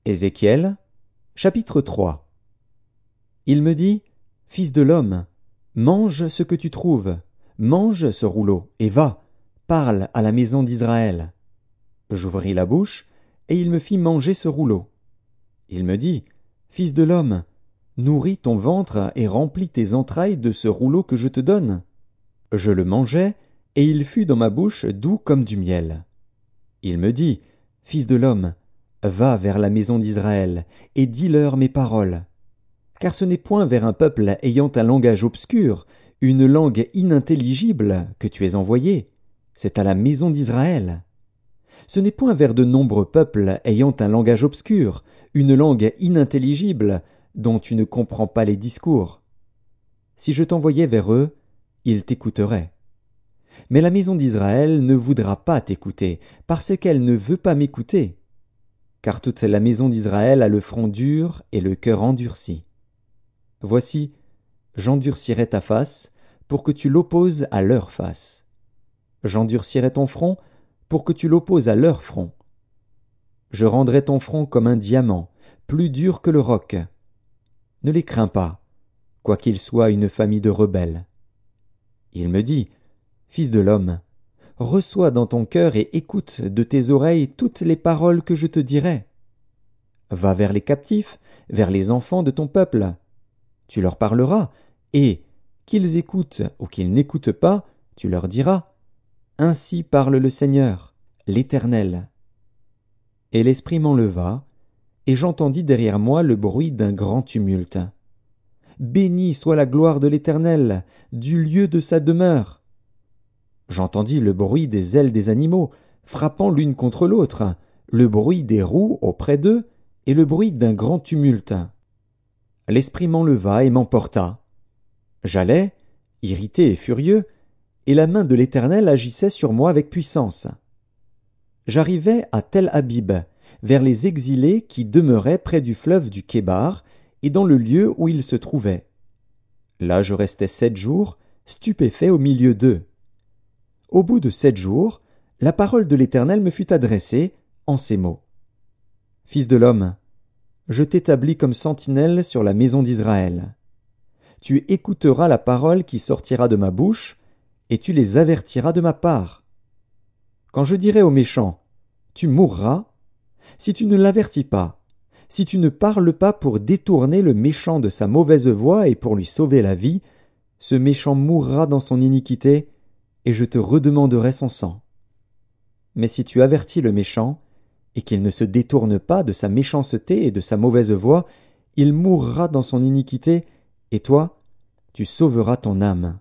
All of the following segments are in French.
Ézéchiel, chapitre 3. Il me dit, Fils de l'homme, mange ce que tu trouves, mange ce rouleau, et va, parle à la maison d'Israël. J'ouvris la bouche, et il me fit manger ce rouleau. Il me dit, Fils de l'homme, nourris ton ventre et remplis tes entrailles de ce rouleau que je te donne. Je le mangeai, et il fut dans ma bouche doux comme du miel. Il me dit, Fils de l'homme, va vers la maison d'Israël, et dis-leur mes paroles. Car ce n'est point vers un peuple ayant un langage obscur, une langue inintelligible, que tu es envoyé, c'est à la maison d'Israël. Ce n'est point vers de nombreux peuples ayant un langage obscur, une langue inintelligible, dont tu ne comprends pas les discours. Si je t'envoyais vers eux, ils t'écouteraient. Mais la maison d'Israël ne voudra pas t'écouter, parce qu'elle ne veut pas m'écouter. Car toute la maison d'Israël a le front dur et le cœur endurci. Voici, j'endurcirai ta face, pour que tu l'opposes à leur face. J'endurcirai ton front, pour que tu l'opposes à leur front. Je rendrai ton front comme un diamant, plus dur que le roc. Ne les crains pas, quoiqu'ils soient une famille de rebelles. Il me dit, Fils de l'homme, reçois dans ton cœur et écoute de tes oreilles toutes les paroles que je te dirai. Va vers les captifs, vers les enfants de ton peuple. Tu leur parleras, et, qu'ils écoutent ou qu'ils n'écoutent pas, tu leur diras, Ainsi parle le Seigneur, l'Éternel. Et l'Esprit m'enleva, et j'entendis derrière moi le bruit d'un grand tumulte. Béni soit la gloire de l'Éternel, du lieu de sa demeure. J'entendis le bruit des ailes des animaux, frappant l'une contre l'autre, le bruit des roues auprès d'eux, et le bruit d'un grand tumulte. L'Esprit m'enleva et m'emporta. J'allais, irrité et furieux, et la main de l'Éternel agissait sur moi avec puissance. J'arrivai à Tel Abib, vers les exilés qui demeuraient près du fleuve du Kébar, et dans le lieu où ils se trouvaient. Là je restai 7 jours, stupéfait au milieu d'eux. Au bout de 7 jours, la parole de l'Éternel me fut adressée en ces mots. Fils de l'homme, je t'établis comme sentinelle sur la maison d'Israël. Tu écouteras la parole qui sortira de ma bouche, et tu les avertiras de ma part. Quand je dirai aux méchants, tu mourras, si tu ne l'avertis pas, si tu ne parles pas pour détourner le méchant de sa mauvaise voie et pour lui sauver la vie, ce méchant mourra dans son iniquité, et je te redemanderai son sang. Mais si tu avertis le méchant, et qu'il ne se détourne pas de sa méchanceté et de sa mauvaise voie, il mourra dans son iniquité, et toi, tu sauveras ton âme.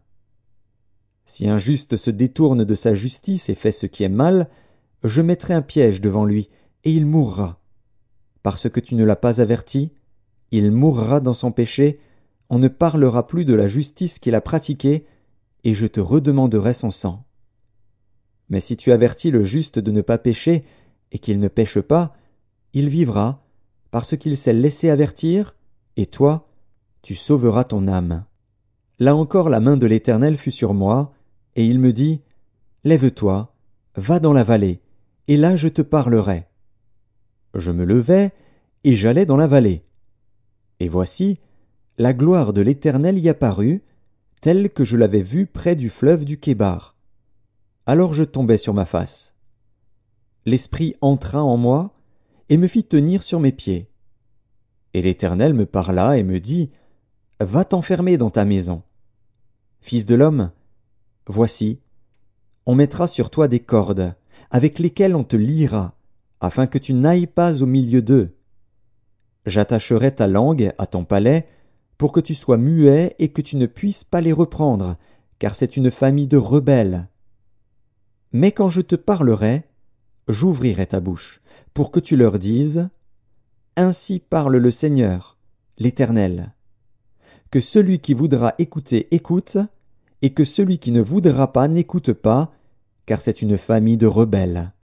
Si un juste se détourne de sa justice et fait ce qui est mal, je mettrai un piège devant lui, et il mourra. Parce que tu ne l'as pas averti, il mourra dans son péché, on ne parlera plus de la justice qu'il a pratiquée, et je te redemanderai son sang. Mais si tu avertis le juste de ne pas pécher, et qu'il ne pêche pas, il vivra, parce qu'il s'est laissé avertir, et toi, tu sauveras ton âme. Là encore la main de l'Éternel fut sur moi, et il me dit, Lève-toi, va dans la vallée, et là je te parlerai. Je me levai, et j'allai dans la vallée. Et voici, la gloire de l'Éternel y apparut, telle que je l'avais vue près du fleuve du Kébar. Alors je tombai sur ma face. L'Esprit entra en moi, et me fit tenir sur mes pieds. Et l'Éternel me parla et me dit, Va t'enfermer dans ta maison. Fils de l'homme, voici, on mettra sur toi des cordes, avec lesquelles on te liera, afin que tu n'ailles pas au milieu d'eux. J'attacherai ta langue à ton palais, pour que tu sois muet et que tu ne puisses pas les reprendre, car c'est une famille de rebelles. Mais quand je te parlerai, j'ouvrirai ta bouche, pour que tu leur dises, Ainsi parle le Seigneur, l'Éternel. Que celui qui voudra écouter écoute, et que celui qui ne voudra pas n'écoute pas, car c'est une famille de rebelles.